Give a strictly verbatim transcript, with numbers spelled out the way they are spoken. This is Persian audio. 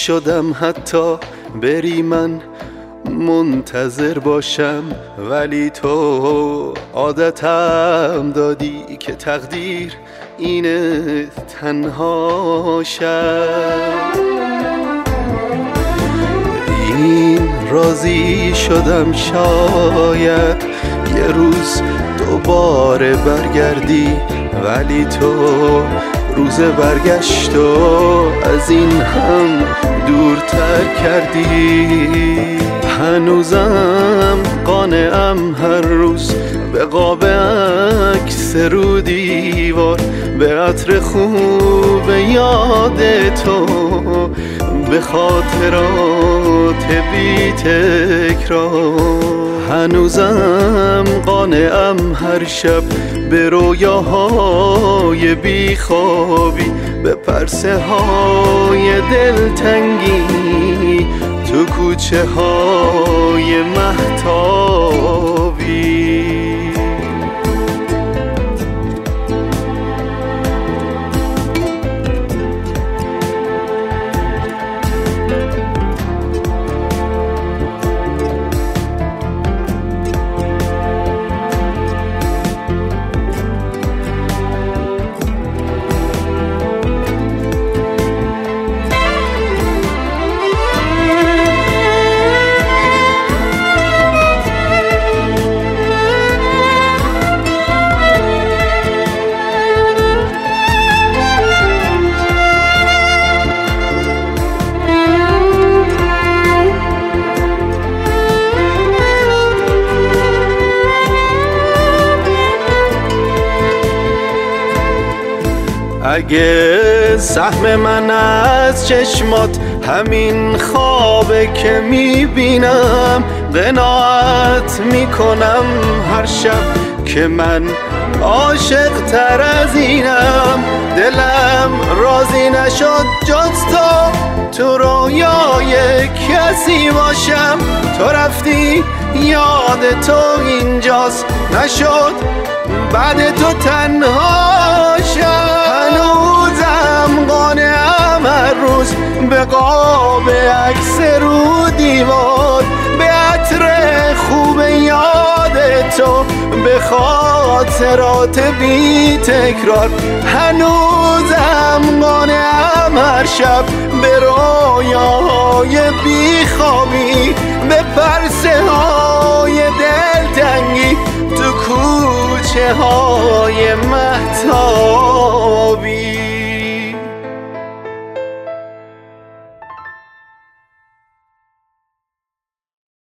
شدم حتی بری من منتظر باشم، ولی تو عادتم دادی که تقدیر اینه تنها شم. این راضی شدم شاید یه روز دوباره برگردی، ولی تو روز برگشتو از این هم دورتر کردی. هنوزم قانعم هر روز به قاب عکس رو دیوار، به عطر خوب یاد تو، به خاطرات بی تکرار. هنوزم قانعم هر شب به رویاهای بی خوابی، به پرسه های دلتنگی تو کوچه های مهتابی. اگه سهم من از چشمات همین خوابه که میبینم، قناعت میکنم هر شب که من عاشق تر از اینم. دلم راضی نشد جز تو تو رویای کسی باشم. تو رفتی یاد تو اینجاست، نشد بعد تو تنها شم. هنوزم قانعم هر روز به قاب عکس رو دیوار، به عطر خوب یاد تو، به خاطرات بی تکرار. هنوزم قانعم هر شب به رویاهای بی خوابی، به پرسه های دلتنگی تو کوچه های مهتابی.